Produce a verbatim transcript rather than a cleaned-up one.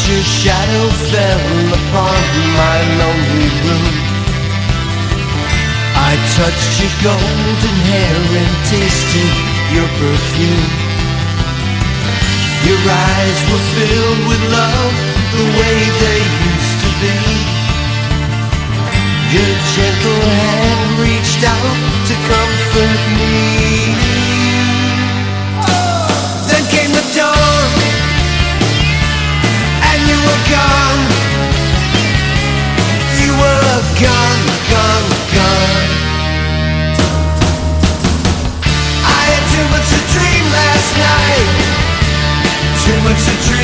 your shadow fell upon my lonely room. I touched your golden hair and tasted your perfume. Your eyes were filled with love the way they used to be. Your gentle hand reached out to comfort me. Then came the dawn, and you were gone. You were gone, gone, gone. I had too much to dream last night. Too much to dream.